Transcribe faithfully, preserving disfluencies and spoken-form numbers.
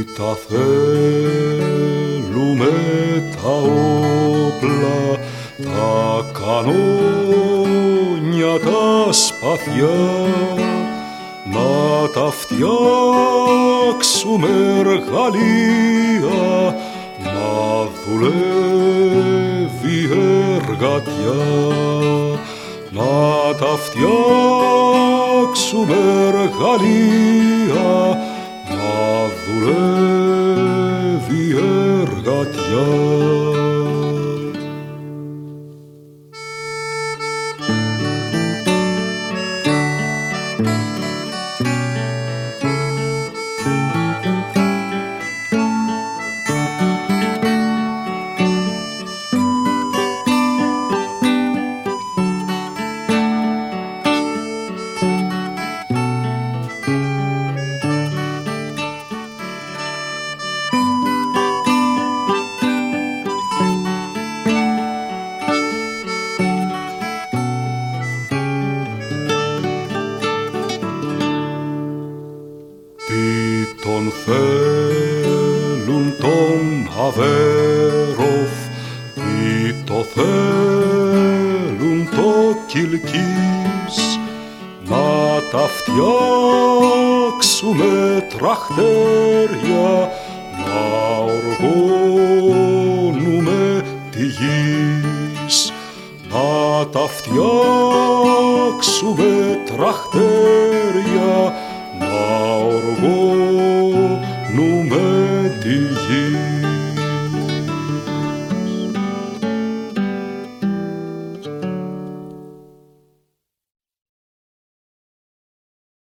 τα θέλουμε τα όπλα, τα κανόνια, τα σπαθιά, να τα φτιάξουμε εργαλεία, να δουλεύει εργατιά, να τα φτιάξουμε εργαλεία, να δουλεύει εργατιά. Τον θέλουν τον Αβέροφ, τι το θέλουν το Κιλκής, να τα φτιάξουμε τραχτέρια, να οργώνουμε τη γης, να τα φτιάξουμε τραχτέρια, να οργώνουμε τη γη.